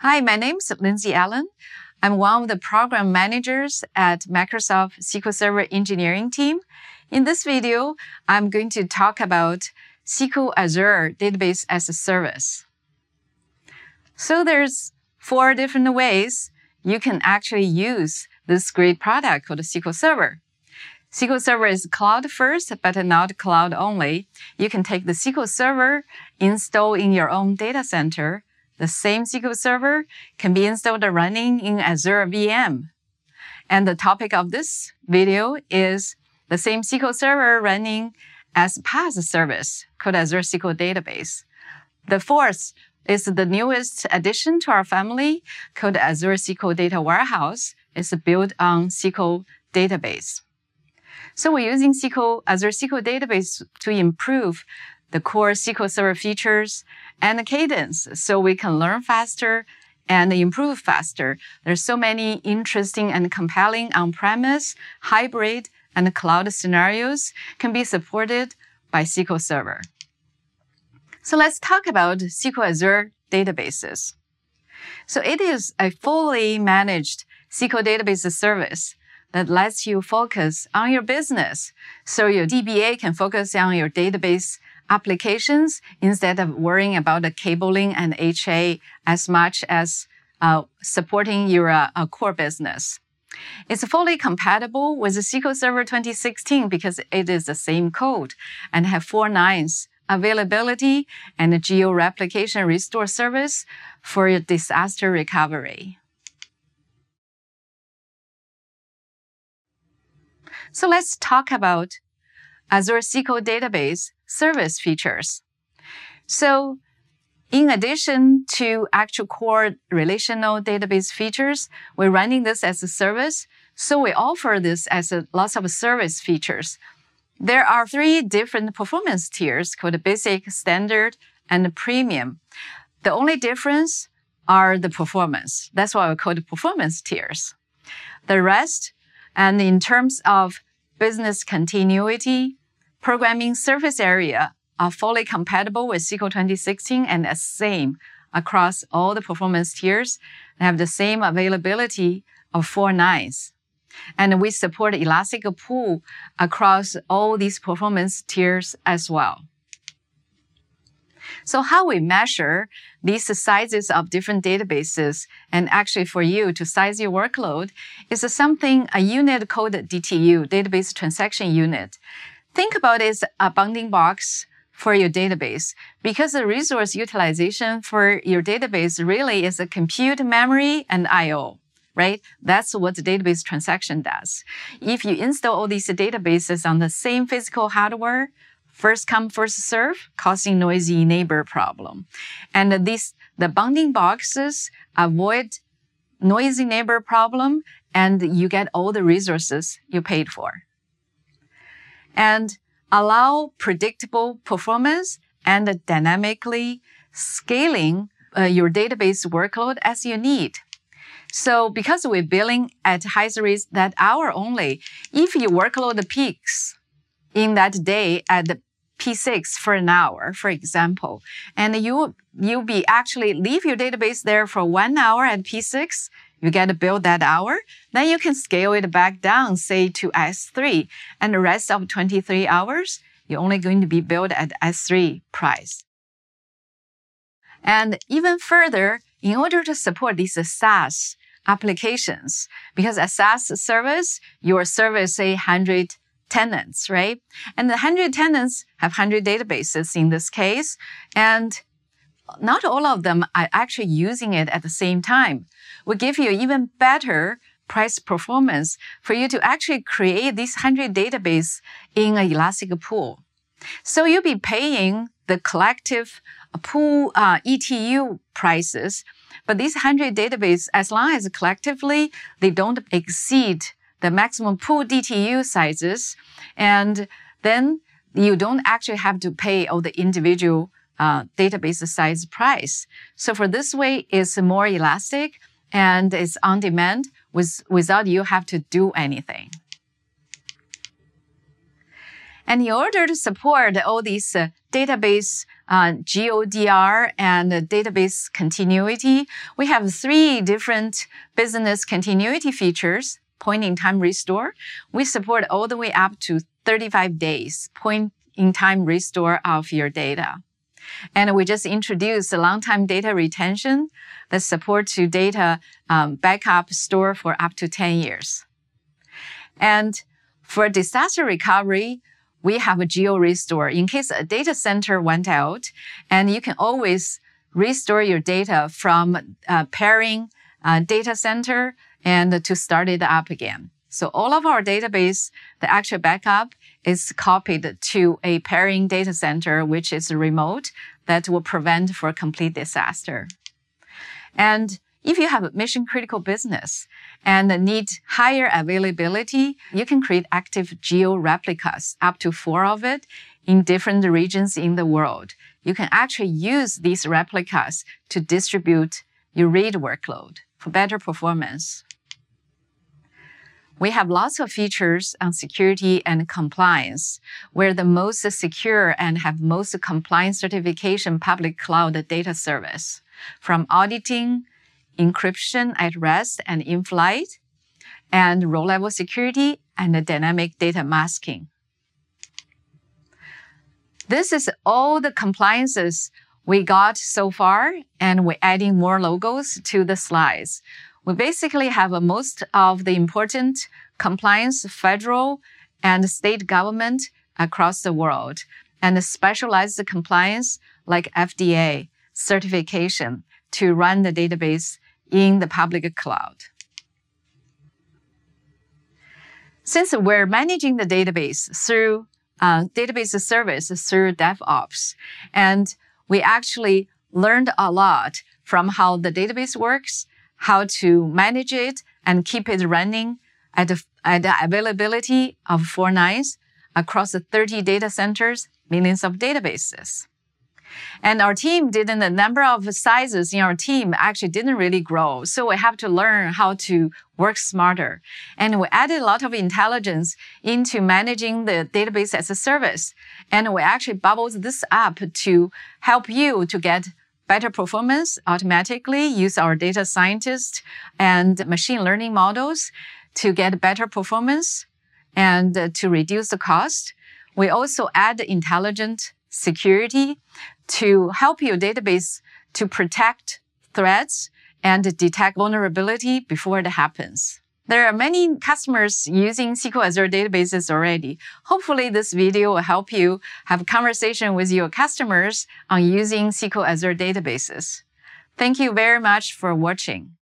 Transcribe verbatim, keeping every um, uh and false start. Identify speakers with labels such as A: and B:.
A: Hi, my name is Lindsay Allen. I'm one of the program managers at Microsoft S Q L Server engineering team. In this video, I'm going to talk about S Q L Azure Database as a Service. So there's four different ways you can actually use this great product called S Q L Server. S Q L Server is cloud first, but not cloud only. You can take the S Q L Server, install in your own data center. The same S Q L Server can be installed running in Azure V M. And the topic of this video is the same S Q L Server running as PaaS service called Azure S Q L Database. The fourth is the newest addition to our family called Azure S Q L Data Warehouse. It's built on S Q L Database. So we're using S Q L, Azure S Q L Database to improve the core S Q L Server features and the cadence so we can learn faster and improve faster. There's so many interesting and compelling on-premise, hybrid, and cloud scenarios can be supported by S Q L Server. So let's talk about S Q L Azure databases. So it is a fully managed S Q L database service that lets you focus on your business. So your D B A can focus on your database applications instead of worrying about the cabling and H A as much as uh, supporting your uh, uh, core business. It's fully compatible with the S Q L Server twenty sixteen because it is the same code and have four nines availability and a geo-replication restore service for your disaster recovery. So let's talk about Azure S Q L Database service features. So in addition to actual core relational database features, we're running this as a service. So we offer this as a lots of service features. There are three different performance tiers called Basic, Standard, and Premium. The only difference are the performance. That's why we call it performance tiers. The rest, and in terms of business continuity, programming surface area are fully compatible with S Q L twenty sixteen and the same across all the performance tiers and have the same availability of four nines. And we support Elastic Pool across all these performance tiers as well. So how we measure these sizes of different databases and actually for you to size your workload is something, a unit called D T U, Database Transaction Unit. Think about it as a bounding box for your database because the resource utilization for your database really is a compute, memory, and I O, right? That's what the database transaction does. If you install all these databases on the same physical hardware, first come, first serve, causing noisy neighbor problem. And these, the bounding boxes avoid noisy neighbor problem and you get all the resources you paid for. And allow predictable performance and dynamically scaling uh, your database workload as you need. So because we're billing at high rates that hour only, if your workload peaks in that day at the P six for an hour, for example, and you, you'll be actually leave your database there for one hour at P six, you get a bill that hour, then you can scale it back down, say to S three, and the rest of twenty-three hours, you're only going to be billed at S three price. And even further, in order to support these SaaS applications, because a SaaS service, your service, say, one hundred tenants, right? And the one hundred tenants have one hundred databases in this case, and not all of them are actually using it at the same time. We give you even better price performance for you to actually create these one hundred databases in an Elastic Pool. So you'll be paying the collective pool uh, E T U prices, but these one hundred databases, as long as collectively they don't exceed the maximum pool D T U sizes, and then you don't actually have to pay all the individual Uh, database size price. So for this way, it's more elastic and it's on demand with, without you have to do anything. And in order to support all these uh, database uh, G O D R and uh, database continuity, we have three different business continuity features. Point-in-time restore. We support all the way up to thirty-five days point-in-time restore of your data. And we just introduced a long-time data retention that support to data um, backup store for up to ten years. And for disaster recovery, we have a Geo Restore in case a data center went out, and you can always restore your data from uh, pairing uh, data center and to start it up again. So all of our database, the actual backup is copied to a pairing data center, which is remote, that will prevent for complete disaster. And if you have a mission critical business and need higher availability, you can create active geo replicas, up to four of it, in different regions in the world. You can actually use these replicas to distribute your read workload for better performance. We have lots of features on security and compliance. We're the most secure and have most compliance certification public cloud data service, from auditing, encryption at rest and in flight, and row-level security and dynamic data masking. This is all the compliances we got so far, and we're adding more logos to the slides. We basically have a most of the important compliance, federal and state government across the world, and specialized compliance like F D A certification to run the database in the public cloud. Since we're managing the database through uh, database service through DevOps, and we actually learned a lot from how the database works, how to manage it and keep it running at the, at the availability of four nines across thirty data centers, millions of databases. And our team didn't, the number of sizes in our team actually didn't really grow. So we have to learn how to work smarter. And we added a lot of intelligence into managing the database as a service. And we actually bubbled this up to help you to get better performance automatically, use our data scientists and machine learning models to get better performance and uh, to reduce the cost. We also add intelligent security to help your database to protect threats and detect vulnerability before it happens. There are many customers using S Q L Azure databases already. Hopefully this video will help you have a conversation with your customers on using S Q L Azure databases. Thank you very much for watching.